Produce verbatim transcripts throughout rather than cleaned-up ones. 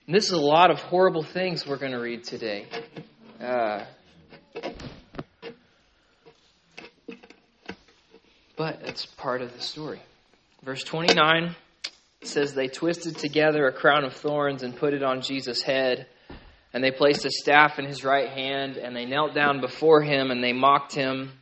And this is a lot of horrible things we're going to read today. Uh, but it's part of the story. Verse twenty-nine says, they twisted together a crown of thorns and put it on Jesus' head. And they placed a staff in his right hand, and they knelt down before him, and they mocked him,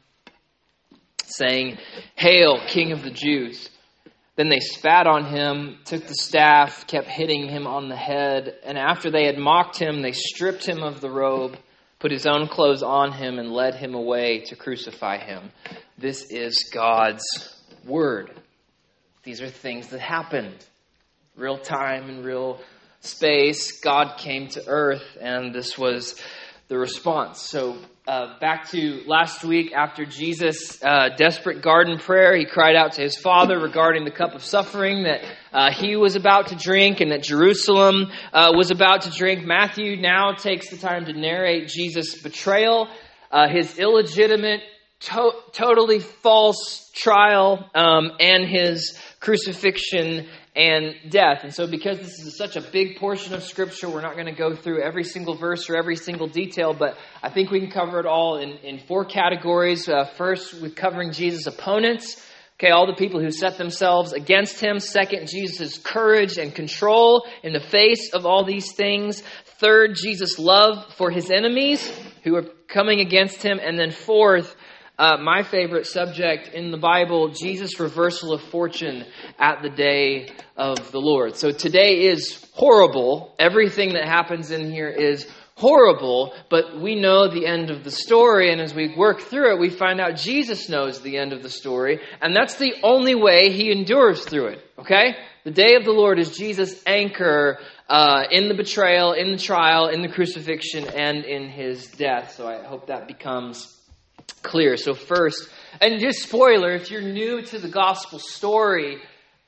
saying, "Hail, King of the Jews." Then they spat on him, took the staff, kept hitting him on the head. And after they had mocked him, they stripped him of the robe, put his own clothes on him, and led him away to crucify him. This is God's word. These are things that happened. Real time and real space. God came to earth, and this was the response. So uh, back to last week, after Jesus' uh, desperate garden prayer, he cried out to his Father regarding the cup of suffering that uh, he was about to drink and that Jerusalem uh, was about to drink. Matthew now takes the time to narrate Jesus' betrayal, uh, his illegitimate, to- totally false trial, um, and his crucifixion and death. And so because this is such a big portion of Scripture, we're not going to go through every single verse or every single detail, but I think we can cover it all in, in four categories. Uh, first, with covering Jesus' opponents. Okay, all the people who set themselves against him. Second, Jesus' courage and control in the face of all these things. Third, Jesus' love for his enemies who are coming against him. And then fourth, Uh, my favorite subject in the Bible, Jesus' reversal of fortune at the day of the Lord. So today is horrible. Everything that happens in here is horrible, but we know the end of the story. And as we work through it, we find out Jesus knows the end of the story. And that's the only way he endures through it. Okay? The day of the Lord is Jesus' anchor uh, in the betrayal, in the trial, in the crucifixion, and in his death. So I hope that becomes clear. So first, and just spoiler, if you're new to the gospel story,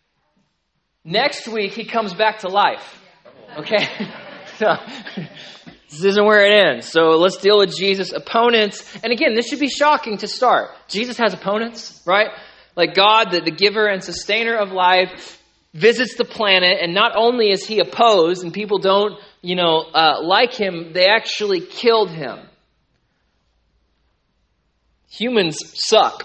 next week he comes back to life. Okay? So this isn't where it ends. So let's deal with Jesus' opponents. And again, this should be shocking to start. Jesus has opponents, right? Like God, the, the giver and sustainer of life, visits the planet, and not only is he opposed and people don't, you know, uh, like him, they actually killed him. Humans suck.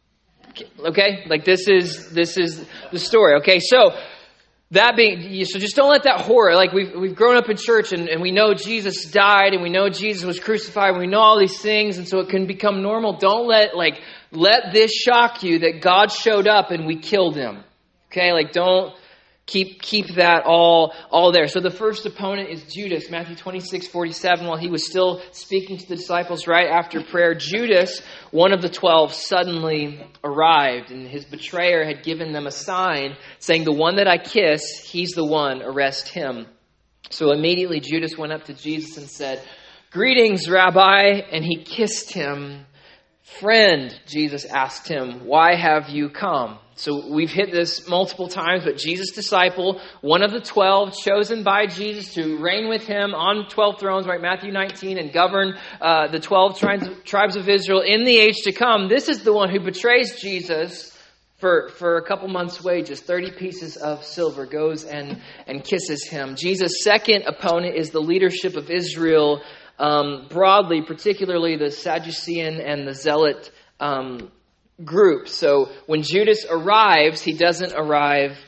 Okay? Like this is this is the story. Okay, so that being so just don't let that horror, like we've we've grown up in church and, and we know Jesus died and we know Jesus was crucified and we know all these things, and so it can become normal. Don't let like let this shock you that God showed up and we killed him. Okay, like don't Keep keep that all all there. So the first opponent is Judas. Matthew twenty-six forty-seven, while he was still speaking to the disciples right after prayer, Judas, one of the twelve, suddenly arrived. And his betrayer had given them a sign saying, "The one that I kiss, he's the one, arrest him." So immediately Judas went up to Jesus and said, "Greetings, Rabbi." And he kissed him. "Friend," Jesus asked him, "why have you come?" So we've hit this multiple times, but Jesus' disciple, one of the twelve, chosen by Jesus to reign with him on twelve thrones, right? Matthew nineteen, and govern uh, the twelve tribes, tribes of Israel in the age to come. This is the one who betrays Jesus for, for a couple months' wages, thirty pieces of silver, goes and, and kisses him. Jesus' second opponent is the leadership of Israel um, broadly, particularly the Sadducean and the Zealot um group. So when Judas arrives, he doesn't arrive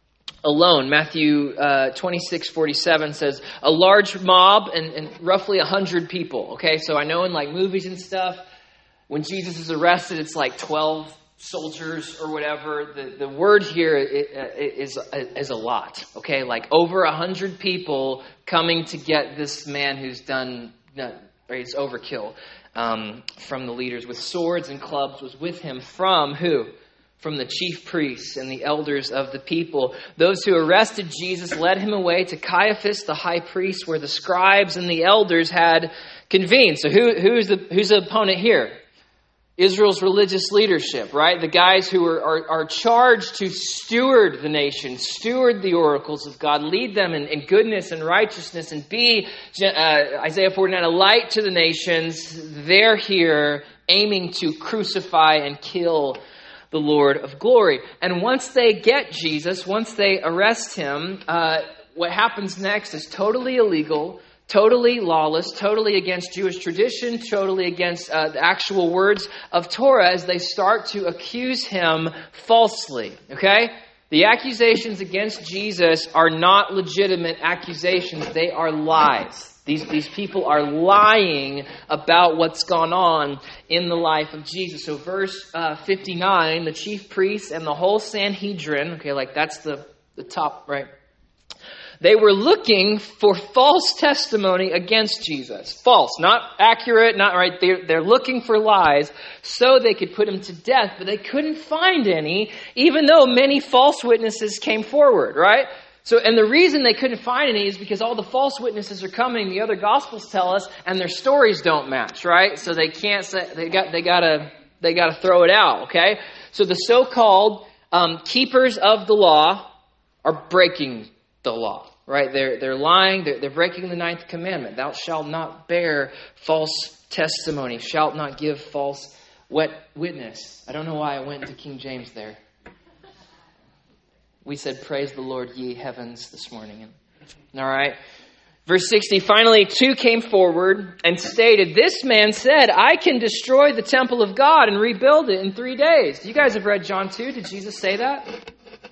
alone. Matthew uh, twenty-six forty-seven says, a large mob and, and roughly one hundred people. Okay, so I know in like movies and stuff, when Jesus is arrested, it's like twelve soldiers or whatever. The, the word here is, is a lot. Okay, like over one hundred people coming to get this man who's done, or he's overkill. Um, from the leaders with swords and clubs was with him from who? From the chief priests and the elders of the people. Those who arrested Jesus led him away to Caiaphas, the high priest, where the scribes and the elders had convened. So who, who's the who's the opponent here? Israel's religious leadership, right? The guys who are, are, are charged to steward the nation, steward the oracles of God, lead them in, in goodness and righteousness, and be, uh, Isaiah forty-nine, a light to the nations. They're here aiming to crucify and kill the Lord of glory. And once they get Jesus, once they arrest him, uh, what happens next is totally illegal, totally lawless, totally against Jewish tradition, totally against uh, the actual words of Torah as they start to accuse him falsely. Okay? The accusations against Jesus are not legitimate accusations. They are lies. These, these people are lying about what's gone on in the life of Jesus. So verse uh, fifty-nine, the chief priests and the whole Sanhedrin, okay, like that's the, the top, right? They were looking for false testimony against Jesus. False, not accurate, not right. They're, they're looking for lies so they could put him to death, but they couldn't find any, even though many false witnesses came forward, right? So, and the reason they couldn't find any is because all the false witnesses are coming, the other gospels tell us, and their stories don't match, right? So they can't say, they got, they gotta, they gotta throw it out, okay? So the so-called um, keepers of the law are breaking the law, right? They're, they're lying, they're, they're breaking the ninth commandment. Thou shalt not bear false testimony, shalt not give false wet witness. I don't know why I went into King James there. We said, praise the Lord, ye heavens, this morning. All right. Verse sixty, finally, two came forward and stated, this man said, I can destroy the temple of God and rebuild it in three days. You guys have read John two. Did Jesus say that?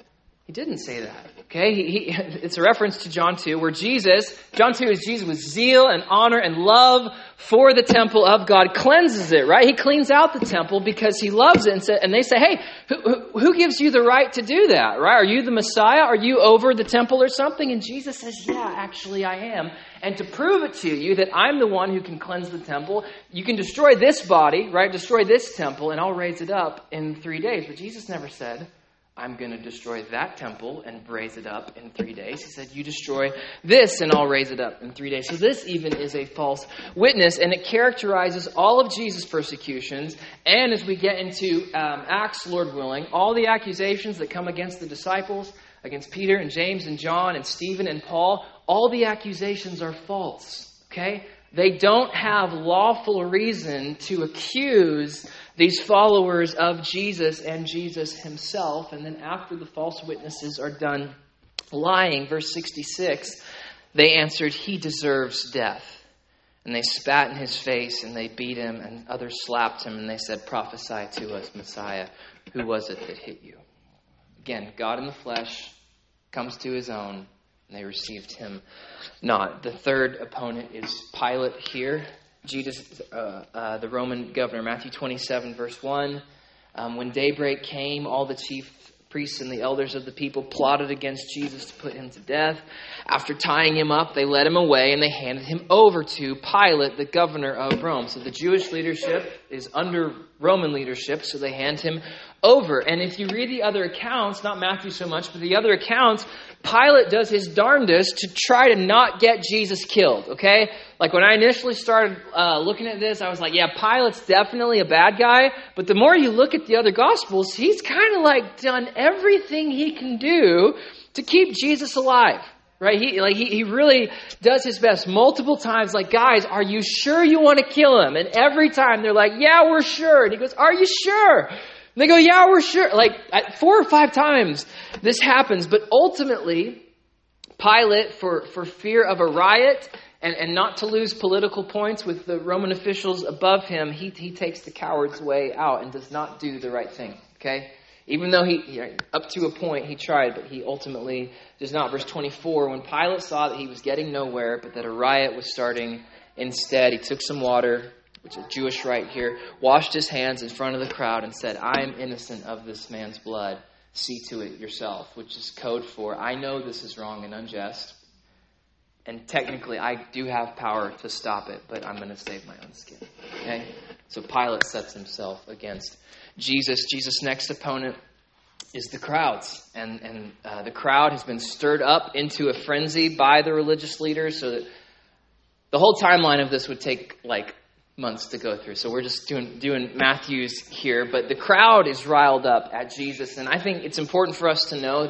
He didn't say that. Okay, he, he, it's a reference to John two, where Jesus, John two is Jesus with zeal and honor and love for the temple of God, cleanses it, right? He cleans out the temple because he loves it. And, so, and they say, hey, who, who gives you the right to do that, right? Are you the Messiah? Are you over the temple or something? And Jesus says, yeah, actually I am. And to prove it to you that I'm the one who can cleanse the temple, you can destroy this body, right? Destroy this temple, and I'll raise it up in three days. But Jesus never said, I'm going to destroy that temple and raise it up in three days. He said, you destroy this and I'll raise it up in three days. So this even is a false witness, and it characterizes all of Jesus' persecutions. And as we get into um, Acts, Lord willing, all the accusations that come against the disciples, against Peter and James and John and Stephen and Paul, all the accusations are false. Okay? They don't have lawful reason to accuse these followers of Jesus and Jesus himself. And then after the false witnesses are done lying, verse sixty-six, they answered, he deserves death. And they spat in his face and they beat him, and others slapped him, and they said, prophesy to us, Messiah, who was it that hit you? Again, God in the flesh comes to his own, and they received him not. The third opponent is Pilate here. Jesus, uh, uh, the Roman governor, Matthew twenty-seven, verse one. Um, when daybreak came, all the chief priests and the elders of the people plotted against Jesus to put him to death. After tying him up, they led him away and they handed him over to Pilate, the governor of Rome. So the Jewish leadership is under Roman leadership, so they hand him over. And if you read the other accounts, not Matthew so much, but the other accounts, Pilate does his darndest to try to not get Jesus killed, okay? Like when I initially started uh, looking at this, I was like, yeah, Pilate's definitely a bad guy. But the more you look at the other Gospels, he's kind of like done everything he can do to keep Jesus alive, right? He like he, he really does his best multiple times. Like, guys, are you sure you want to kill him? And every time they're like, yeah, we're sure. And he goes, are you sure? And they go, yeah, we're sure. Like four or five times this happens. But ultimately, Pilate, for, for fear of a riot and, and not to lose political points with the Roman officials above him, he, he takes the coward's way out and does not do the right thing. Okay? Even though he, you know, up to a point, he tried, but he ultimately does not. Verse twenty-four, when Pilate saw that he was getting nowhere, but that a riot was starting instead, he took some water, which is a Jewish rite here, washed his hands in front of the crowd and said, I am innocent of this man's blood. See to it yourself, which is code for, I know this is wrong and unjust. And technically, I do have power to stop it, but I'm going to save my own skin. Okay? So Pilate sets himself against Jesus. Jesus' next opponent is the crowds. And, and uh, the crowd has been stirred up into a frenzy by the religious leaders, so that the whole timeline of this would take like months to go through. So we're just doing doing Matthew's here. But the crowd is riled up at Jesus. And I think it's important for us to know that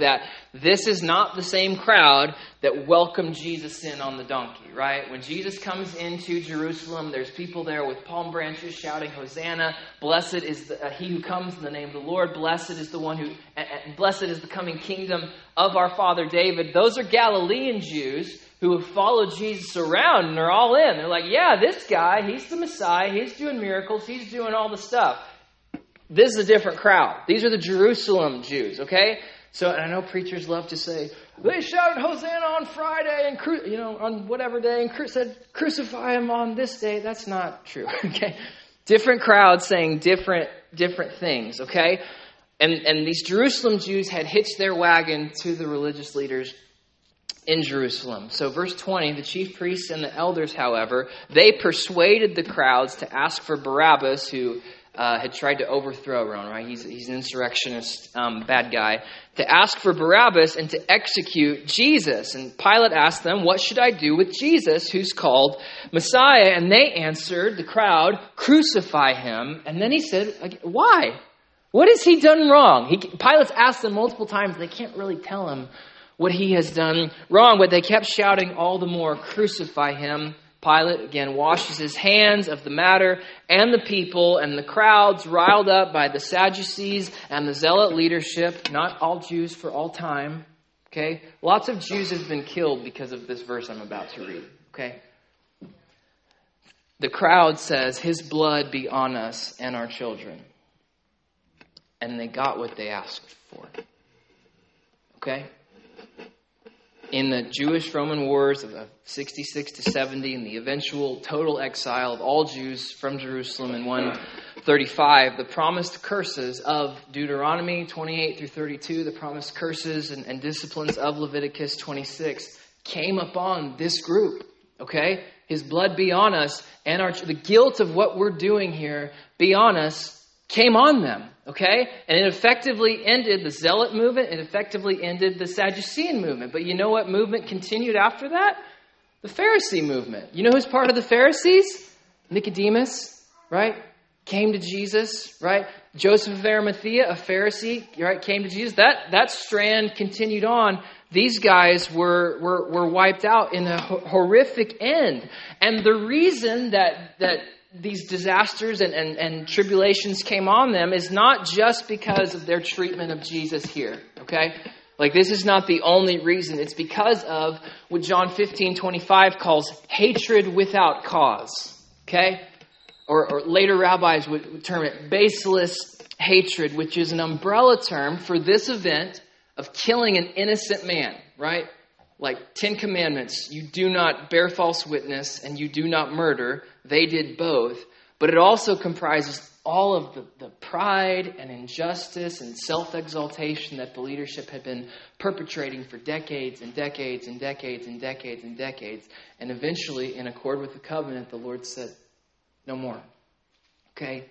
this is not the same crowd that welcomed Jesus in on the donkey, right? When Jesus comes into Jerusalem, there's people there with palm branches shouting, Hosanna, blessed is the, uh, he who comes in the name of the Lord, blessed is the one who, uh, uh, blessed is the coming kingdom of our father David. Those are Galilean Jews who have followed Jesus around and they're all in. They're like, yeah, this guy, he's the Messiah, he's doing miracles, he's doing all the stuff. This is a different crowd. These are the Jerusalem Jews, okay? So, and I know preachers love to say, they shouted Hosanna on Friday and, cru- you know, on whatever day and cru- said, crucify him on this day. That's not true, okay? Different crowds saying different different things, okay? And, and these Jerusalem Jews had hitched their wagon to the religious leaders in Jerusalem. So verse twenty, the chief priests and the elders, however, they persuaded the crowds to ask for Barabbas, who uh, had tried to overthrow Rome, right? He's, he's an insurrectionist, um, bad guy, to ask for Barabbas and to execute Jesus. And Pilate asked them, what should I do with Jesus, who's called Messiah? And they answered, the crowd, crucify him. And then he said, why? What has he done wrong? He, Pilate's asked them multiple times. They can't really tell him what he has done wrong, but they kept shouting all the more, crucify him. Pilate, again, washes his hands of the matter and the people, and the crowds riled up by the Sadducees and the zealot leadership, not all Jews for all time, okay? Lots of Jews have been killed because of this verse I'm about to read, okay? The crowd says, his blood be on us and our children. And they got what they asked for, okay? In the Jewish-Roman wars of sixty-six to seventy and the eventual total exile of all Jews from Jerusalem in one thirty-five, the promised curses of Deuteronomy twenty-eight through thirty-two, the promised curses and, and disciplines of Leviticus twenty-six came upon this group, okay? His blood be on us, and our the guilt of what we're doing here be on us came on them, okay? And it effectively ended the Zealot movement. It effectively ended the Sadducean movement. But you know what movement continued after that? The Pharisee movement. You know who's part of the Pharisees? Nicodemus, right? Came to Jesus, right? Joseph of Arimathea, a Pharisee, right? Came to Jesus. That that strand continued on. These guys were were were wiped out in a horrific end. And the reason that that these disasters and, and, and tribulations came on them is not just because of their treatment of Jesus here, okay? Like, this is not the only reason. It's because of what John fifteen twenty-five calls hatred without cause, okay? Or, or later rabbis would, would term it baseless hatred, which is an umbrella term for this event of killing an innocent man, right? Like Ten Commandments, you do not bear false witness and you do not murder. They did both. But it also comprises all of the, the pride and injustice and self-exaltation that the leadership had been perpetrating for decades and decades and decades and decades and decades. And eventually, in accord with the covenant, the Lord said, no more. Okay?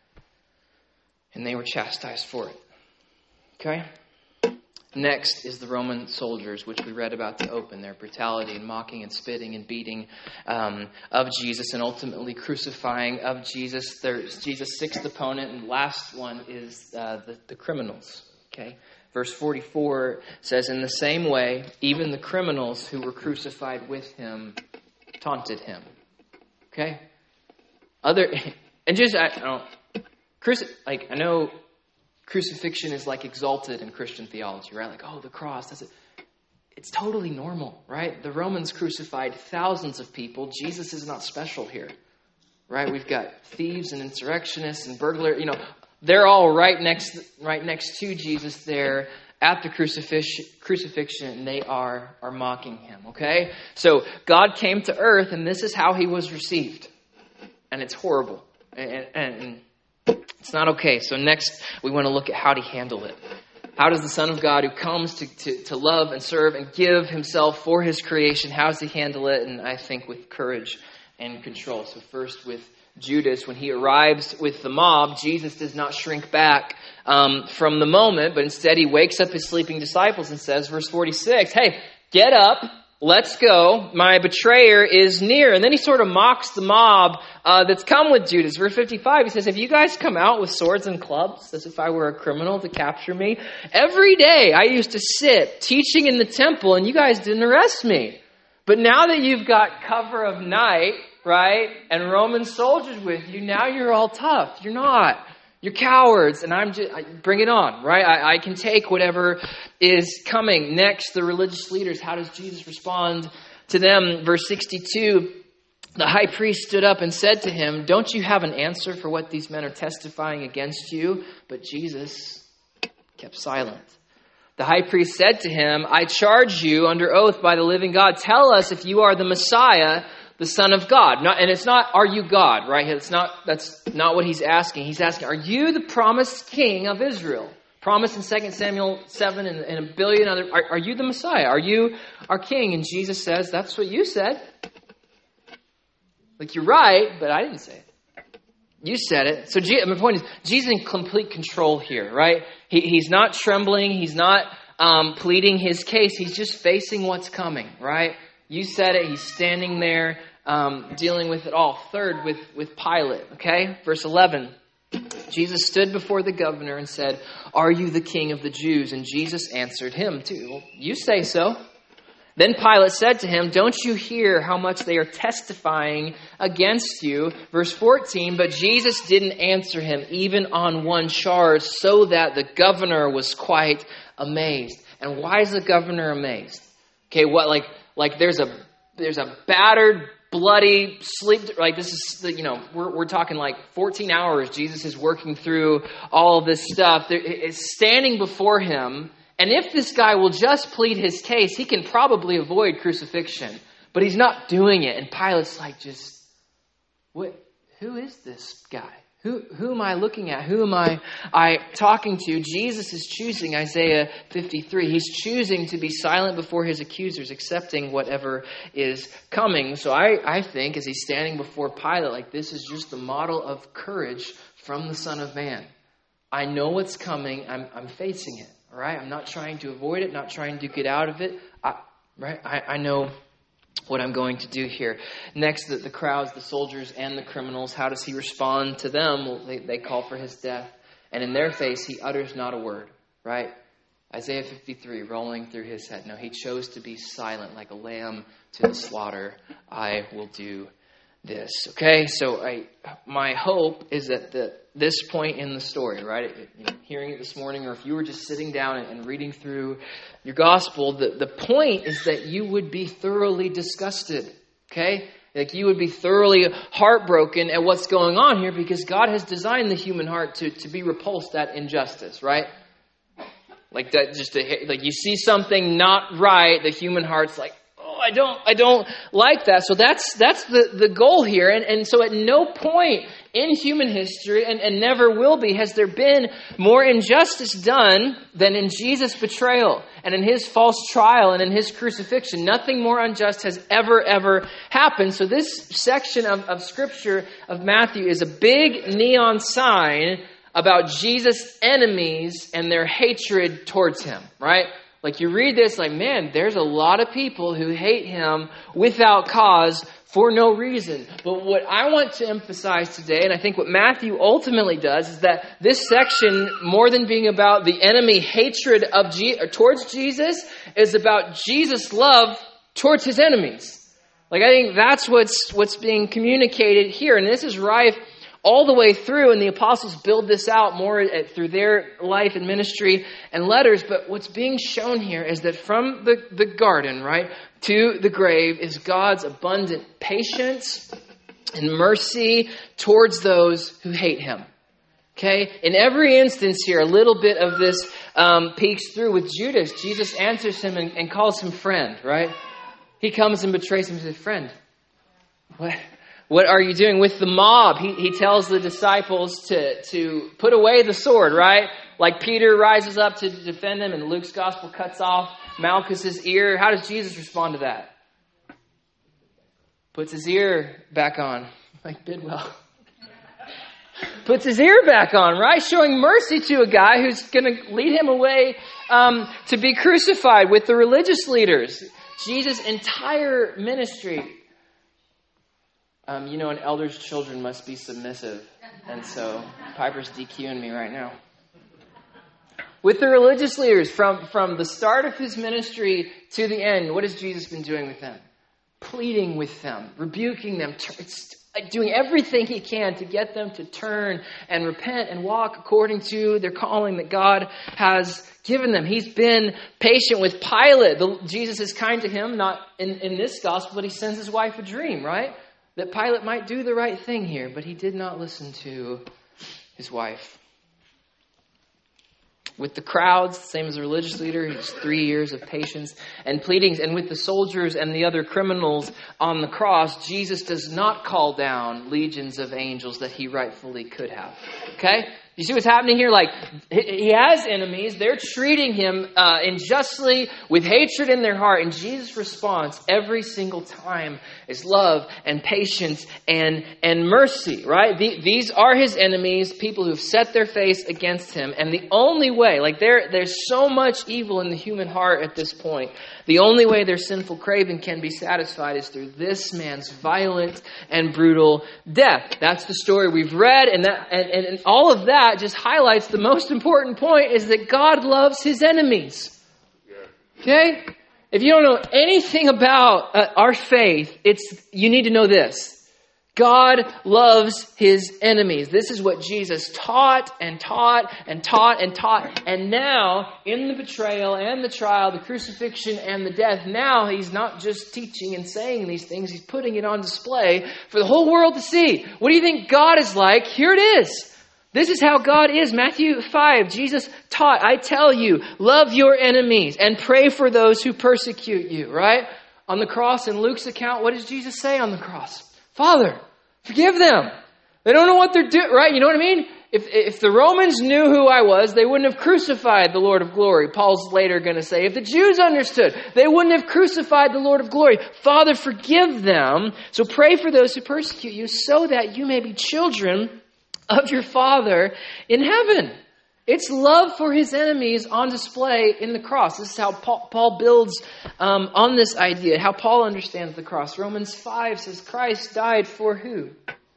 And they were chastised for it. Okay? Next is the Roman soldiers, which we read about to open, their brutality and mocking and spitting and beating um, of Jesus and ultimately crucifying of Jesus. There's Jesus' sixth opponent, and last one is uh, the, the criminals. Okay, verse forty-four says, in the same way, even the criminals who were crucified with him taunted him. Okay, other and just I, I don't cruci- like I know. Crucifixion is like exalted in Christian theology, right? Like, oh, the cross, that's it. It's totally normal, right? The Romans crucified thousands of people. Jesus is not special here, right? We've got thieves and insurrectionists and burglars. You know, they're all right next, right next to Jesus there at the crucifixion, crucifixion, and they are are mocking him. Okay, so God came to earth, and this is how he was received, and it's horrible, and. and, and It's not okay. So next, we want to look at how to handle it. How does the Son of God, who comes to, to, to love and serve and give himself for his creation, how does he handle it? And I think with courage and control. So first with Judas, when he arrives with the mob, Jesus does not shrink back um, from the moment, but instead he wakes up his sleeping disciples and says, verse forty-six, hey, get up, let's go. My betrayer is near. And then he sort of mocks the mob uh, that's come with Judas. Verse fifty-five, he says, if you guys come out with swords and clubs, as if I were a criminal to capture me, every day I used to sit teaching in the temple and you guys didn't arrest me. But now that you've got cover of night, right, and Roman soldiers with you, now you're all tough. You're not. You're cowards, and I'm just, I, bring it on, right? I, I can take whatever is coming. Next, the religious leaders. How does Jesus respond to them? Verse sixty-two, the high priest stood up and said to him, don't you have an answer for what these men are testifying against you? But Jesus kept silent. The high priest said to him, I charge you under oath by the living God, tell us if you are the Messiah, the Son of God. Not, and it's not, are you God, right? It's not, that's not what he's asking. He's asking, are you the promised king of Israel? Promised in Second Samuel seven and, and a billion other, are, are you the Messiah? Are you our king? And Jesus says, that's what you said. Like, you're right, but I didn't say it. You said it. So my point is, Jesus is in complete control here, right? He, he's not trembling. He's not um, pleading his case. He's just facing what's coming, right? You said it. He's standing there um, dealing with it all. Third, with, with Pilate, okay? Verse eleven. Jesus stood before the governor and said, are you the king of the Jews? And Jesus answered him too. Well, you say so. Then Pilate said to him, don't you hear how much they are testifying against you? Verse fourteen, but Jesus didn't answer him even on one charge, so that the governor was quite amazed. And why is the governor amazed? Okay, what like like there's a there's a battered, bloody, sleep, like this is, you know, we're we're talking like fourteen hours. Jesus is working through all of this stuff. There, it's standing before him. And if this guy will just plead his case, he can probably avoid crucifixion. But he's not doing it. And Pilate's like, just, what? Who is this guy? Who who am I looking at? Who am I, I talking to? Jesus is choosing, Isaiah fifty-three. He's choosing to be silent before his accusers, accepting whatever is coming. So I, I think as he's standing before Pilate, like this is just the model of courage from the Son of Man. I know what's coming. I'm I'm facing it. All right, I'm not trying to avoid it, not trying to get out of it. I, right, I, I know what I'm going to do here. Next, the, the crowds, the soldiers, and the criminals. How does he respond to them? Well, they, they call for his death, and in their face, he utters not a word. Right, Isaiah fifty-three, rolling through his head. No, he chose to be silent, like a lamb to the slaughter. I will do this. Okay, so I, my hope is that the this point in the story, right, you know, hearing it this morning, or if you were just sitting down and, and reading through your gospel, the, the point is that you would be thoroughly disgusted, okay? Like you would be thoroughly heartbroken at what's going on here because God has designed the human heart to, to be repulsed at injustice, right? Like that, just to, like you see something not right, the human heart's like, I don't, I don't like that. So that's, that's the, the goal here. And, and so at no point in human history, and, and never will be, has there been more injustice done than in Jesus' betrayal and in his false trial and in his crucifixion. Nothing more unjust has ever, ever happened. So this section of, of scripture of Matthew is a big neon sign about Jesus' enemies and their hatred towards him, right? Like you read this like, man, there's a lot of people who hate him without cause for no reason. But what I want to emphasize today, and I think what Matthew ultimately does, is that this section, more than being about the enemy hatred of Je- or towards Jesus, is about Jesus' love towards his enemies. Like I think that's what's what's being communicated here. And this is rife all the way through, and the apostles build this out more through their life and ministry and letters. But what's being shown here is that from the, the garden, right, to the grave is God's abundant patience and mercy towards those who hate him. Okay? In every instance here, a little bit of this um, peeks through with Judas. Jesus answers him and, and calls him friend, right? He comes and betrays him as a friend. What? What are you doing with the mob? He he tells the disciples to, to put away the sword, right? Like Peter rises up to defend him and Luke's gospel cuts off Malchus's ear. How does Jesus respond to that? Puts his ear back on, like Bidwell. Puts his ear back on, right? Showing mercy to a guy who's going to lead him away um, to be crucified with the religious leaders. Jesus' entire ministry. Um, you know, an elder's children must be submissive. And so Piper's DQing me right now. With the religious leaders, from, from the start of his ministry to the end, what has Jesus been doing with them? Pleading with them, rebuking them, doing everything he can to get them to turn and repent and walk according to their calling that God has given them. He's been patient with Pilate. The, Jesus is kind to him, not in, in this gospel, but he sends his wife a dream, right? That Pilate might do the right thing here, but he did not listen to his wife. With the crowds, same as a religious leader, he's three years of patience and pleadings. And with the soldiers and the other criminals on the cross, Jesus does not call down legions of angels that he rightfully could have. Okay? You see what's happening here? Like, he has enemies. They're treating him uh, unjustly with hatred in their heart. And Jesus' response every single time is love and patience and, and mercy, right? The, these are his enemies, people who have set their face against him. And the only way, like there, there's so much evil in the human heart at this point. The only way their sinful craving can be satisfied is through this man's violent and brutal death. That's the story we've read. And, that, and, and, and all of that just highlights the most important point is that God loves his enemies. Okay? If you don't know anything about uh, our faith, it's you need to know this. God loves his enemies. This is what Jesus taught and taught and taught and taught. And now, in the betrayal and the trial, the crucifixion and the death, now he's not just teaching and saying these things. He's putting it on display for the whole world to see. What do you think God is like? Here it is. This is how God is. Matthew five, Jesus taught, I tell you, love your enemies and pray for those who persecute you, right? On the cross, in Luke's account, what does Jesus say on the cross? Father, forgive them. They don't know what they're doing, right? You know what I mean? If, if the Romans knew who I was, they wouldn't have crucified the Lord of glory. Paul's later going to say, if the Jews understood, they wouldn't have crucified the Lord of glory. Father, forgive them. So pray for those who persecute you so that you may be children of your Father in heaven. It's love for his enemies on display in the cross. This is how Paul, Paul builds um, on this idea, how Paul understands the cross. Romans five says Christ died for who?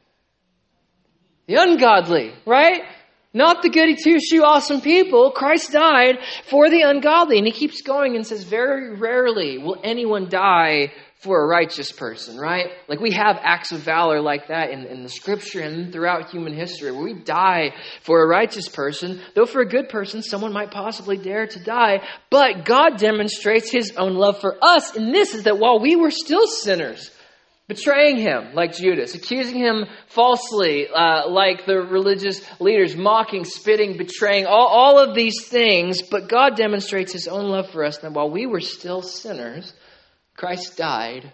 The ungodly, right? Not the goody two-shoe awesome people. Christ died for the ungodly. And he keeps going and says, very rarely will anyone die for a righteous person, right? Like we have acts of valor like that in, in the scripture and throughout human history where we die for a righteous person, though for a good person, someone might possibly dare to die. But God demonstrates his own love for us. And this is that while we were still sinners, betraying him like Judas, accusing him falsely uh, like the religious leaders, mocking, spitting, betraying, all, all of these things. But God demonstrates his own love for us that while we were still sinners, Christ died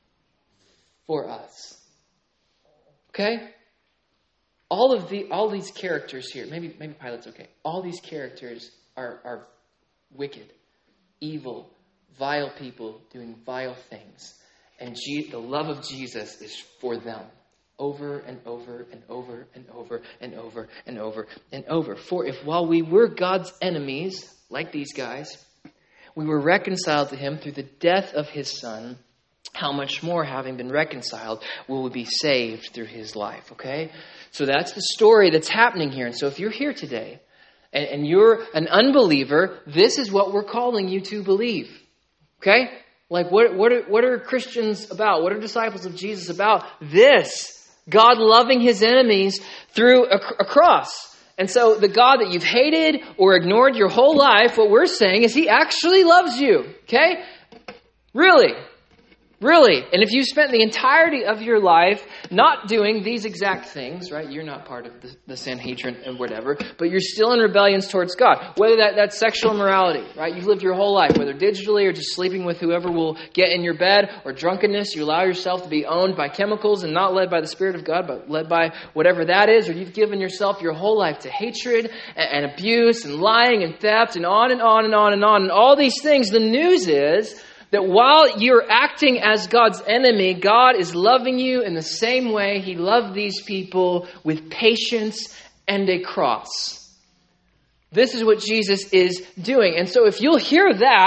for us. Okay? All of the all these characters here, maybe maybe Pilate's okay. All these characters are, are wicked, evil, vile people doing vile things. And G- the love of Jesus is for them. Over and over and over and over and over and over and over. For if while we were God's enemies, like these guys, we were reconciled to him through the death of his Son, how much more, having been reconciled, will we be saved through his life, okay? So that's the story that's happening here. And so if you're here today and, and you're an unbeliever, this is what we're calling you to believe, okay? Like what, what, are, what are Christians about? What are disciples of Jesus about? This, God loving his enemies through a, a cross. And so the God that you've hated or ignored your whole life, what we're saying is he actually loves you. Okay? Really. Really. And if you spent the entirety of your life not doing these exact things, right? You're not part of the, the Sanhedrin and whatever, but you're still in rebellion towards God. Whether that, that's sexual immorality, right? You've lived your whole life, whether digitally or just sleeping with whoever will get in your bed, or drunkenness, you allow yourself to be owned by chemicals and not led by the Spirit of God, but led by whatever that is, or you've given yourself your whole life to hatred and, and abuse and lying and theft and on and on and on and on and all these things. The news is that while you're acting as God's enemy, God is loving you in the same way he loved these people, with patience and a cross. This is what Jesus is doing. And so if you'll hear that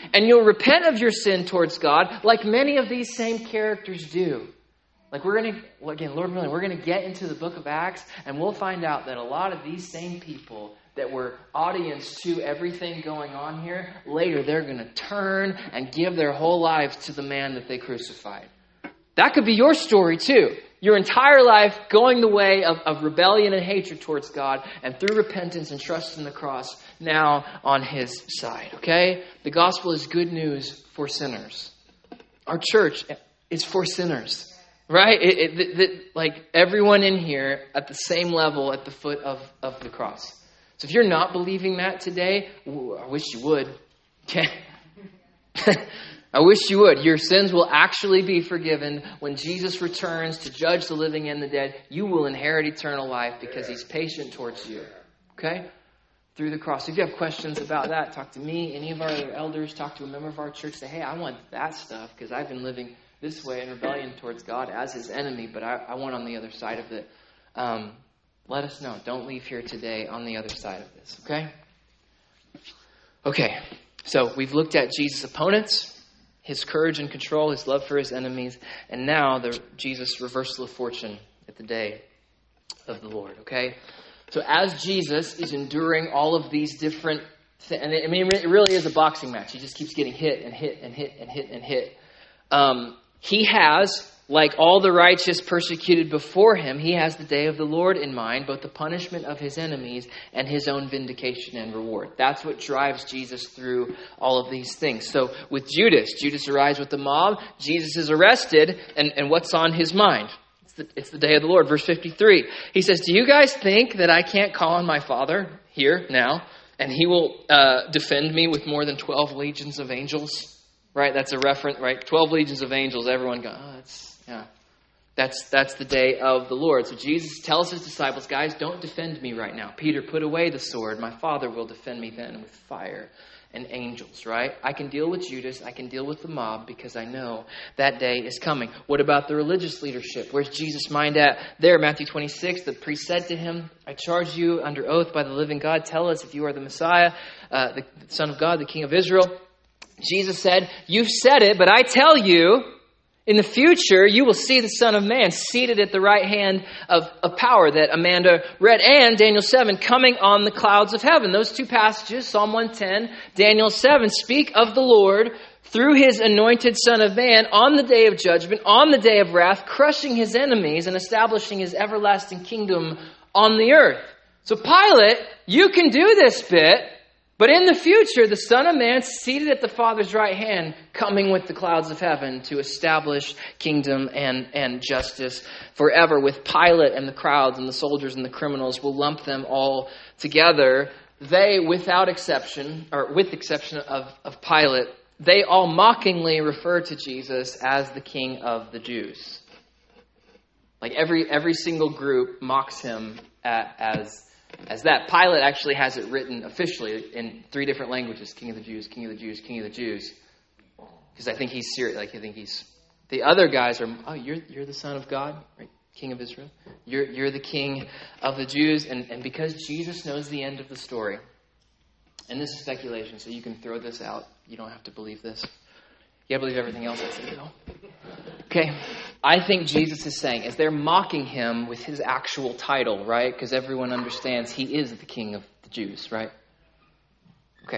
and you'll repent of your sin towards God like many of these same characters do. Like we're going to, again, Lord willing, we're going to get into the book of Acts and we'll find out that a lot of these same people that were audience to everything going on here, later they're going to turn and give their whole lives to the man that they crucified. That could be your story too. Your entire life going the way of, of rebellion and hatred towards God, and through repentance and trust in the cross, now on his side. Okay? The gospel is good news for sinners. Our church is for sinners. Right? It, it, it, it, like everyone in here at the same level at the foot of, of the cross. So if you're not believing that today, I wish you would. Okay? I wish you would. Your sins will actually be forgiven. When Jesus returns to judge the living and the dead, you will inherit eternal life because he's patient towards you. Okay? Through the cross. If you have questions about that, talk to me, any of our other elders, talk to a member of our church. Say, hey, I want that stuff because I've been living this way in rebellion towards God as his enemy, but I, I want on the other side of it. Um, let us know. Don't leave here today on the other side of this, okay? Okay, so we've looked at Jesus' opponents, his courage and control, his love for his enemies, and now the Jesus' reversal of fortune at the day of the Lord, okay? So as Jesus is enduring all of these different things, and I mean, it really is a boxing match. He just keeps getting hit and hit and hit and hit and hit. Um, he has, like all the righteous persecuted before him, he has the day of the Lord in mind, both the punishment of his enemies and his own vindication and reward. That's what drives Jesus through all of these things. So with Judas, Judas arrives with the mob. Jesus is arrested, and, and what's on his mind? It's the, it's the day of the Lord. Verse fifty-three. He says, do you guys think that I can't call on my Father here now, and he will uh, defend me with more than twelve legions of angels? Right, that's a reference, right? Twelve legions of angels, everyone go, oh, that's, yeah. That's that's the day of the Lord. So Jesus tells his disciples, guys, don't defend me right now. Peter, put away the sword. My Father will defend me then with fire and angels, right? I can deal with Judas. I can deal with the mob because I know that day is coming. What about the religious leadership? Where's Jesus' mind at? There, Matthew twenty-six, the priest said to him, I charge you under oath by the living God, tell us if you are the Messiah, uh, the Son of God, the King of Israel. Jesus said, you've said it, but I tell you, in the future, you will see the Son of Man seated at the right hand of, of power that Amanda read, and Daniel seven, coming on the clouds of heaven. Those two passages, Psalm one ten, Daniel seven, speak of the Lord through his anointed Son of Man on the day of judgment, on the day of wrath, crushing his enemies and establishing his everlasting kingdom on the earth. So Pilate, you can do this bit. But in the future, the Son of Man seated at the Father's right hand, coming with the clouds of heaven to establish kingdom and, and justice forever. With Pilate and the crowds and the soldiers and the criminals, we'll lump them all together. They, without exception, or with exception of, of Pilate, they all mockingly refer to Jesus as the King of the Jews. Like every every single group mocks him at, as As that. Pilate actually has it written officially in three different languages. King of the Jews, King of the Jews, King of the Jews. Because I think he's serious. Like I think he's... The other guys are, oh, you're you're the Son of God, right? King of Israel. You're you're the King of the Jews. And, and because Jesus knows the end of the story, and this is speculation, so you can throw this out. You don't have to believe this. You gotta believe everything else I say, though. Okay, I think Jesus is saying, as they're mocking him with his actual title, right? Because everyone understands he is the King of the Jews, right? Okay,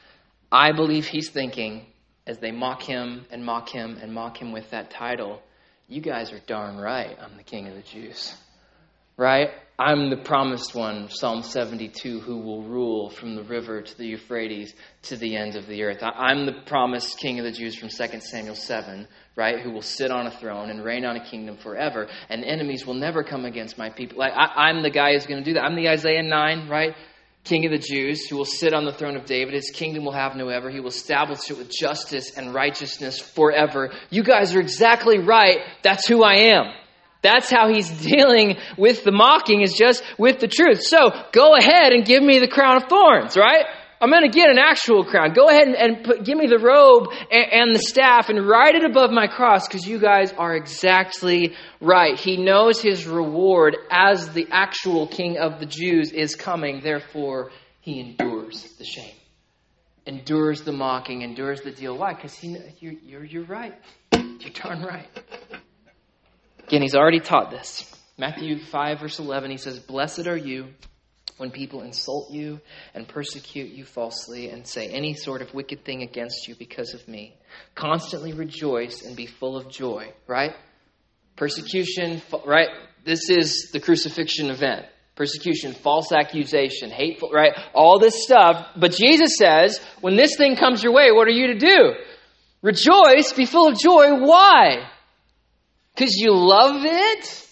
I believe he's thinking, as they mock him and mock him and mock him with that title, you guys are darn right, I'm the King of the Jews, right? I'm the promised one, Psalm seventy-two, who will rule from the river to the Euphrates to the ends of the earth. I'm the promised King of the Jews from Second Samuel seven, right? Who will sit on a throne and reign on a kingdom forever, and enemies will never come against my people. Like I, I'm the guy who's going to do that. I'm the Isaiah nine, right? King of the Jews, who will sit on the throne of David. His kingdom will have no ever. He will establish it with justice and righteousness forever. You guys are exactly right. That's who I am. That's how he's dealing with the mocking, is just with the truth. So go ahead and give me the crown of thorns, right? I'm going to get an actual crown. Go ahead and, and put, give me the robe and, and the staff and write it above my cross, because you guys are exactly right. He knows his reward as the actual King of the Jews is coming. Therefore, he endures the shame. endures the mocking, endures the deal. Why? Because he, you're, you're, you're right. You're darn right. Again, he's already taught this. Matthew five, verse eleven, he says, "Blessed are you when people insult you and persecute you falsely and say any sort of wicked thing against you because of me. Constantly rejoice and be full of joy." Right? Persecution, right? This is the crucifixion event. Persecution, false accusation, hateful, right? All this stuff. But Jesus says, when this thing comes your way, what are you to do? Rejoice, be full of joy. Why? Because you love it?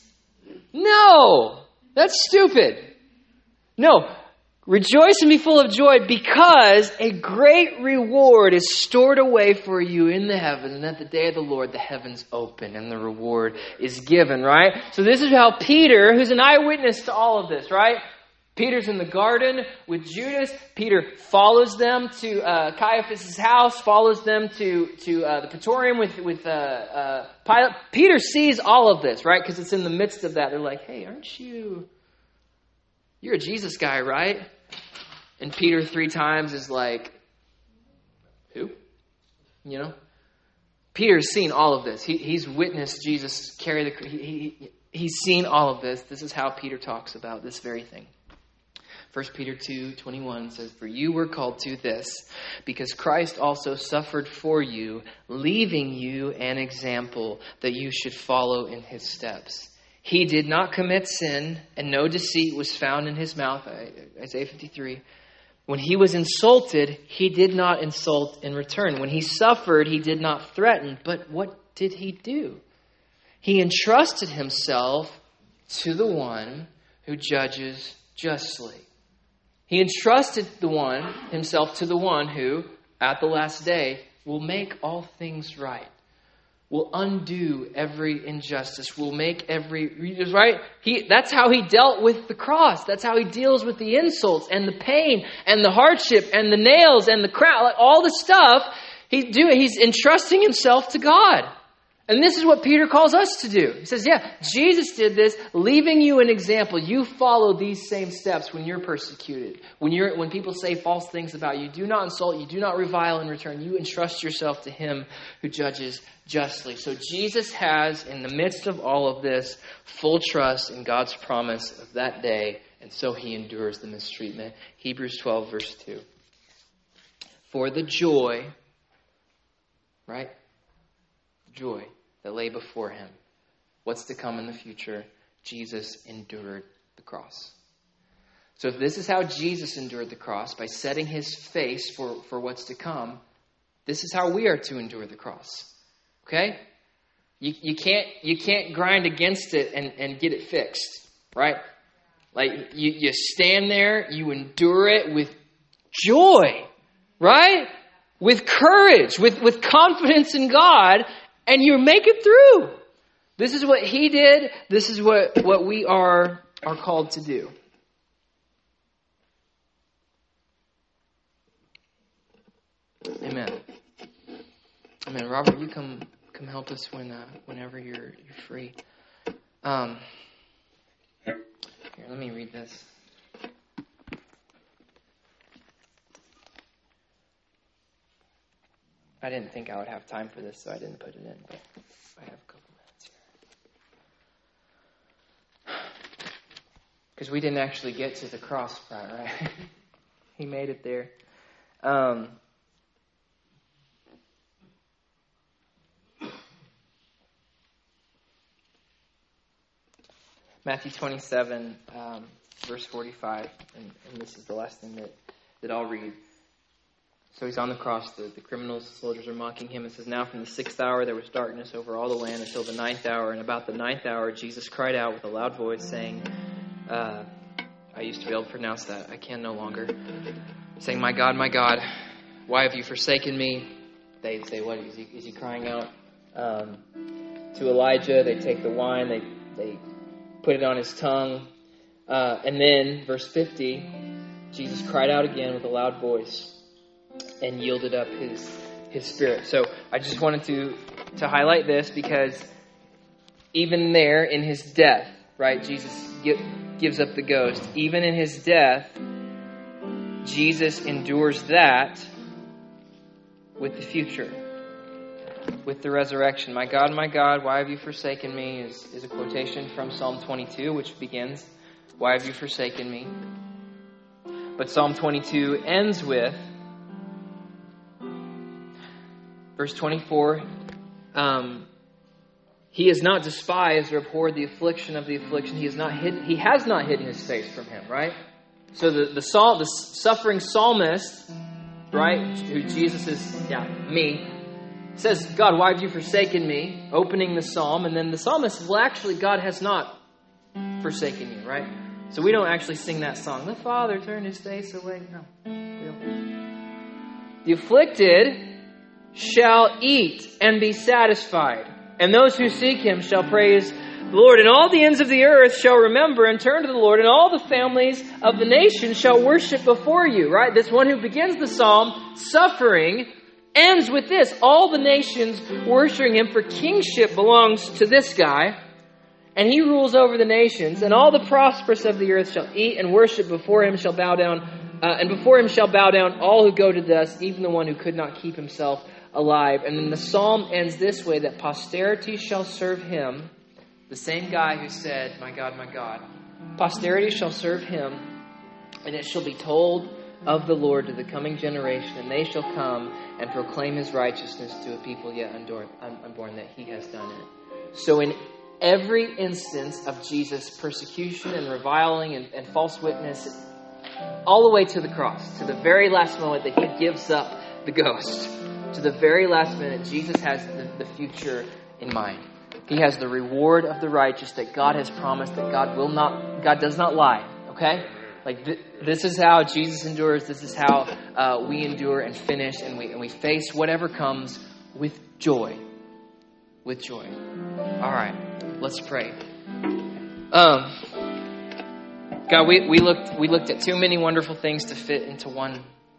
No, that's stupid. No, rejoice and be full of joy because a great reward is stored away for you in the heavens. And at the day of the Lord, the heavens open and the reward is given, right? So this is how Peter, who's an eyewitness to all of this, right? Peter's in the garden with Judas. Peter follows them to uh, Caiaphas' house, follows them to, to uh, the Praetorium with, with uh, uh, Pilate. Peter sees all of this, right? Because it's in the midst of that. They're like, "Hey, aren't you... You're a Jesus guy, right?" And Peter three times is like, "Who?" You know? Peter's seen all of this. He, he's witnessed Jesus carry the... He, he, he's seen all of this. This is how Peter talks about this very thing. First Peter two twenty-one says, "For you were called to this, because Christ also suffered for you, leaving you an example that you should follow in his steps. He did not commit sin, and no deceit was found in his mouth." Isaiah fifty-three. "When he was insulted, he did not insult in return. When he suffered, he did not threaten. But what did he do? He entrusted himself to the one who judges justly." He entrusted the one, himself to the one who, at the last day, will make all things right. Will undo every injustice. Will make every... Right? He, that's how he dealt with the cross. That's how he deals with the insults and the pain and the hardship and the nails and the crown. Like all the stuff, he do, he's entrusting himself to God. And this is what Peter calls us to do. He says, yeah, Jesus did this, leaving you an example. You follow these same steps when you're persecuted. When you're when people say false things about you, do not insult, you do not revile in return. You entrust yourself to him who judges justly. So Jesus has, in the midst of all of this, full trust in God's promise of that day, and so he endures the mistreatment. Hebrews twelve, verse two. For the joy, right? Joy that lay before him. What's to come in the future? Jesus endured the cross. So if this is how Jesus endured the cross, by setting his face for, for what's to come, this is how we are to endure the cross. Okay? You, you can't you can't grind against it and, and get it fixed. Right? Like you, you stand there, you endure it with joy. Right? With courage, with, with confidence in God. And you make it through. This is what he did. This is what, what we are, are called to do. Amen. Amen. Robert, you come come help us when uh, whenever you're you're free. Um, here, let me read this. I didn't think I would have time for this, so I didn't put it in, but I have a couple minutes here. Because we didn't actually get to the cross part, right? He made it there. Um, Matthew twenty-seven, um, verse forty-five, and, and this is the last thing that, that I'll read. So he's on the cross. The, the criminals, the soldiers are mocking him. It says, "Now from the sixth hour there was darkness over all the land until the ninth hour. And about the ninth hour Jesus cried out with a loud voice, saying," uh, I used to be able to pronounce that. I can no longer. "Saying, 'My God, my God, why have you forsaken me?'" They say, what? Is he, is he crying out? Um, to Elijah, they take the wine. They, they put it on his tongue. Uh, and then, verse fifty, Jesus cried out again with a loud voice and yielded up his his spirit. So I just wanted to to highlight this because even there in his death, right, Jesus give, gives up the ghost. Even in his death, Jesus endures that with the future, with the resurrection. My God, my God, why have you forsaken me? Is, is a quotation from Psalm twenty-two, which begins, why have you forsaken me? But Psalm twenty-two ends with, verse twenty-four, um, he has not despised or abhorred the affliction of the affliction. He has not hidden, he has not hidden his face from him, right? So the, the, psalm, the suffering psalmist, right, who Jesus is, yeah, me, says, God, why have you forsaken me? Opening the psalm. And then the psalmist says, well, actually, God has not forsaken you, right? So we don't actually sing that song. The Father turned his face away. No. We don't. The afflicted shall eat and be satisfied, and those who seek him shall praise the Lord. And all the ends of the earth shall remember and turn to the Lord, and all the families of the nations shall worship before you. Right? This one who begins the psalm, suffering, ends with this. All the nations worshiping him, for kingship belongs to this guy. And he rules over the nations, and all the prosperous of the earth shall eat and worship before him, shall bow down, uh, and before him shall bow down all who go to dust, even the one who could not keep himself alive. And then the psalm ends this way, that posterity shall serve him, the same guy who said, my God, my God. Posterity shall serve him, and it shall be told of the Lord to the coming generation, and they shall come and proclaim his righteousness to a people yet unborn, that he has done it. So in every instance of Jesus' persecution and reviling and, and false witness, all the way to the cross, to the very last moment that he gives up the ghost, to the very last minute, Jesus has the, the future in mind. He has the reward of the righteous that God has promised, that God will not, God does not lie. Okay? Like th- this is how Jesus endures. This is how uh, we endure and finish, and we and we face whatever comes with joy. With joy. All right, let's pray. Um, God, we, we looked we looked at too many wonderful things to fit into one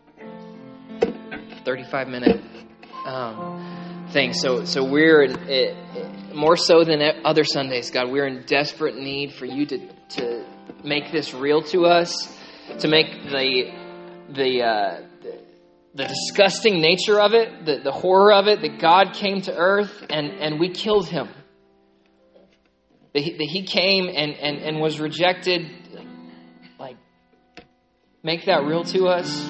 thirty-five minute um, thing. So so we're it, it, more so than other Sundays, God. We're in desperate need for you to to make this real to us, to make the the. Uh, The disgusting nature of it, the, the horror of it, that God came to earth and, and we killed him. That he, that he came and, and, and was rejected. Like, make that real to us.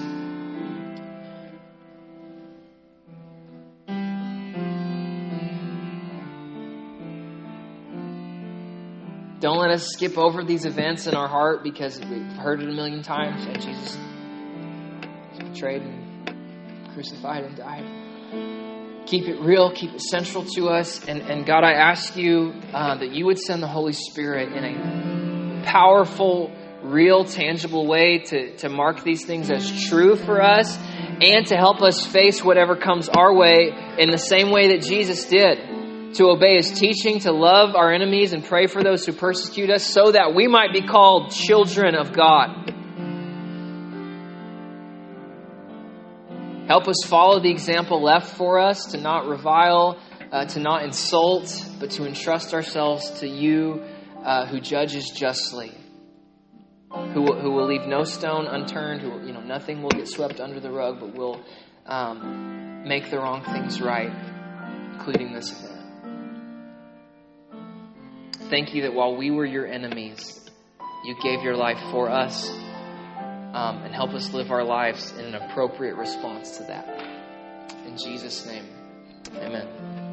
Don't let us skip over these events in our heart because we've heard it a million times and Jesus was betrayed and crucified and died. Keep it real, keep it central to us. And, and God, I ask you uh, that you would send the Holy Spirit in a powerful, real, tangible way to, to mark these things as true for us and to help us face whatever comes our way in the same way that Jesus did. To obey his teaching, to love our enemies and pray for those who persecute us so that we might be called children of God. Help us follow the example left for us, to not revile, uh, to not insult, but to entrust ourselves to you uh, who judges justly, who will, who will leave no stone unturned, who will, you know, nothing will get swept under the rug, but will um, make the wrong things right, including this event. Thank you that while we were your enemies, you gave your life for us. Um, and help us live our lives in an appropriate response to that. In Jesus' name, amen.